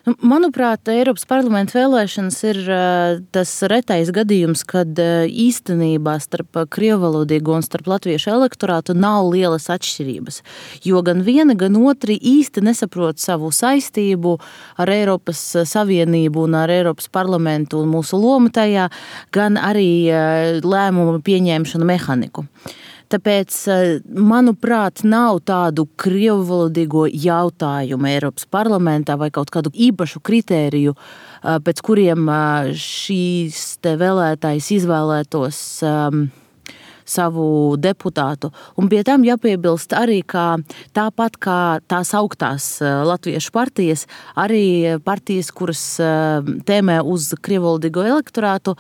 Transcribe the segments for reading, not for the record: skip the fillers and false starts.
Manuprāt, Eiropas parlamenta vēlēšanas ir tas retais gadījums, kad īstenībā starp krievvalodīgo un starp latviešu elektorātu nav lielas atšķirības. Jo gan viena, gan otri īsti nesaprot savu saistību ar Eiropas Savienību un ar Eiropas parlamentu un mūsu lomu tajā, gan arī lēmumu pieņemšanu mehaniku. Tāpēc, manuprāt, nav tādu krievvalodīgo jautājumu Eiropas parlamentā vai kaut kādu īpašu kritēriju, pēc kuriem šīs te vēlētājs izvēlētos savu deputātu. Un pie tam jāpiebilst arī, ka tāpat kā tās augtās latviešu partijas, arī partijas, kuras tēmē uz krievvalodīgo elektorātu,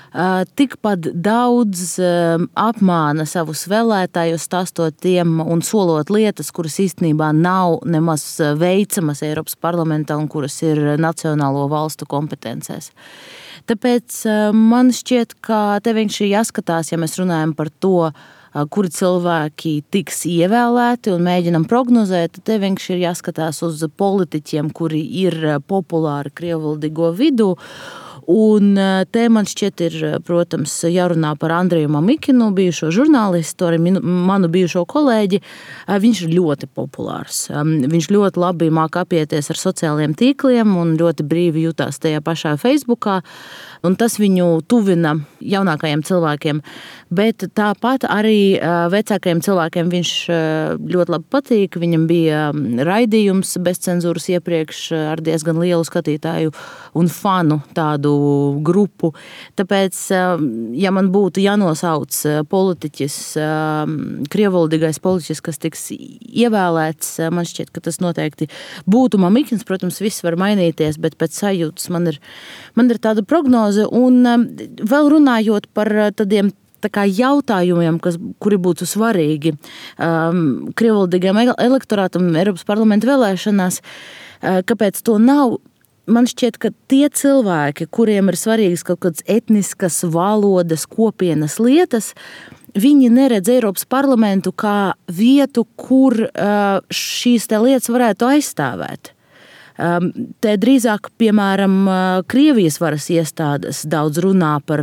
tikpat daudz apmāna savus vēlētājus, stāstot tiem un solot lietas, kuras īstenībā nav nemaz veicamas Eiropas parlamentā un kuras ir nacionālo valstu kompetencēs. Tāpēc man šķiet, ka te vienkārši jāskatās, ja mēs runājam par to, kuri cilvēki tiks ievēlēti un mēģinam prognozēt, tad te vienkārši ir jāskatās uz politiķiem, kuri ir populāri krievvalodīgo vidū. Un te man šķiet ir, protams, jārunā par Andreju Mamikinu, bijušo žurnālistu, arī manu bijušo kolēģi. Viņš ir ļoti populārs. Viņš ļoti labi māk apieties ar sociālajiem tīkliem un ļoti brīvi jutās tajā pašā Facebookā. Un tas viņu tuvina jaunākajiem cilvēkiem. Bet tāpat arī vecākajiem cilvēkiem viņš ļoti labi patīk. Viņam bija raidījums bez cenzūras iepriekš ar diezgan lielu skatītāju un fanu tādu grupu. Tāpēc, ja man būtu jānosauc politiķis, krievvalodīgais politiķis, kas tiks ievēlēts, man šķiet, ka tas noteikti būtu Mamikins. Protams, viss var mainīties, bet pēc sajūtas man ir tāda prognoze. Un vēl runājot par tādiem jautājumiem, kuri būtu svarīgi krievvalodīgajam elektorātam Eiropas parlamenta vēlēšanās, kāpēc to nav? Man šķiet, ka tie cilvēki, kuriem ir svarīgas kaut kādas etniskas, valodas, kopienas lietas, viņi neredz Eiropas parlamentu kā vietu, kur šīs te lietas varētu aizstāvēt. Te drīzāk, piemēram, Krievijas varas iestādes daudz runā par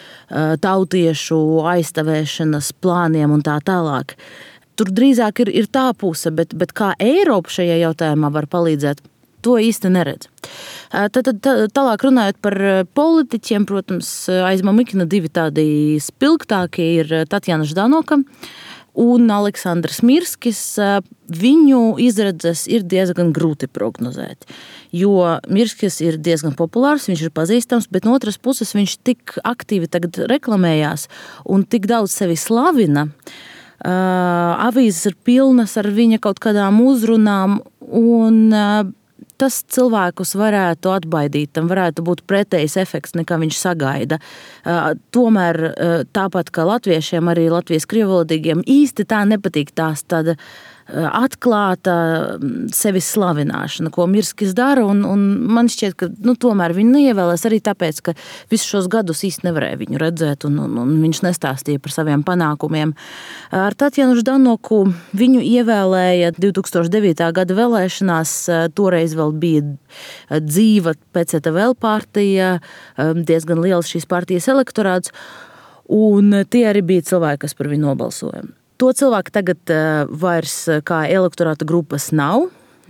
tautiešu aizstāvēšanas plāniem un tā tālāk. Tur drīzāk ir tā puse, bet kā Eiropa šajā jautājumā var palīdzēt, to īsti neredz. Tad tālāk runājot par politiķiem, protams, aiz Mamikina divi tādi spilgtākie ir Tatjana Ždanoka un Aleksandrs Mirskis. Viņu izredzes ir diezgan grūti prognozēt, jo Mirskis ir diezgan populārs, viņš ir pazīstams, bet no otras puses viņš tik aktīvi tagad reklamējās un tik daudz sevi slavina. Avīzes ir pilnas ar viņa kaut kādām uzrunām, un tas cilvēkus varētu atbaidīt, tam varētu būt pretējs efekts, nekā viņš sagaida. Tomēr tāpat kā latviešiem, arī Latvijas krievvalodīgiem īsti tā nepatīk tās tāda atklāta sevis slavināšana, ko Mirskis dara, un man šķiet, ka tomēr viņu neievēlēs arī tāpēc, ka visus šos gadus īsti nevarēja viņu redzēt, un viņš nestāstīja par saviem panākumiem. Ar Tatjanu Ždanoku viņu ievēlēja 2009. Gada vēlēšanās, toreiz vēl bija dzīva PCTVL partija, diezgan liels šīs partijas elektorāts, un tie arī bija cilvēki, kas par viņu nobalsoja. To cilvēku tagad vairs kā elektorāta grupas nav.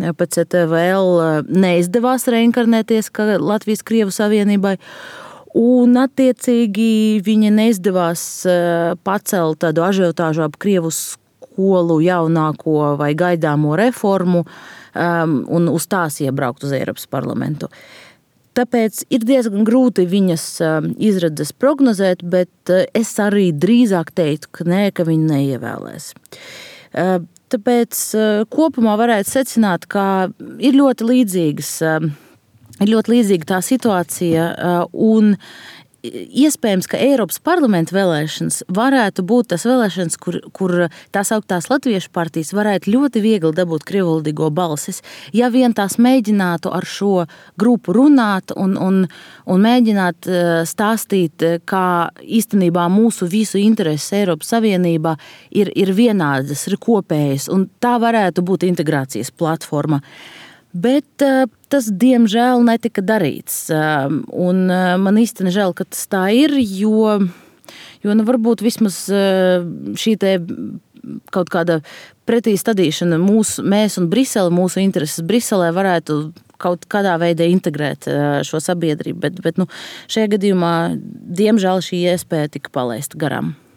PCTVL neizdevās reinkarnēties kā Latvijas Krievu Savienībai, un attiecīgi viņa neizdevās pacelt tādu ažiotāžu ap Krievu skolu jaunāko vai gaidāmo reformu un uz tās iebraukt uz Eiropas parlamentu. Tāpēc ir diezgan grūti viņas izredzes prognozēt, bet es arī drīzāk teiktu, ka viņi neievēlēs. Tāpēc kopumā varētu secināt, ka ir ļoti līdzīga tā situācija, un iespējams, ka Eiropas parlamenta vēlēšanas varētu būt tas vēlēšanas, kur tās augtās latviešu partijas varētu ļoti viegli dabūt krievvalodīgo balsis, ja vien tās mēģinātu ar šo grupu runāt un mēģināt stāstīt, kā īstenībā mūsu visu intereses Eiropas Savienībā ir vienādas, ir kopējas, un tā varētu būt integrācijas platforma. Bet tas, diemžēl, netika darīts. Un man īsti nežēl, ka tas tā ir, jo varbūt vismaz šī te kaut kāda pretī stādīšana mēs un Brisele, mūsu intereses Briselē varētu kaut kādā veidā integrēt šo sabiedrību. Bet šajā gadījumā, diemžēl, šī iespēja tika palaista garām.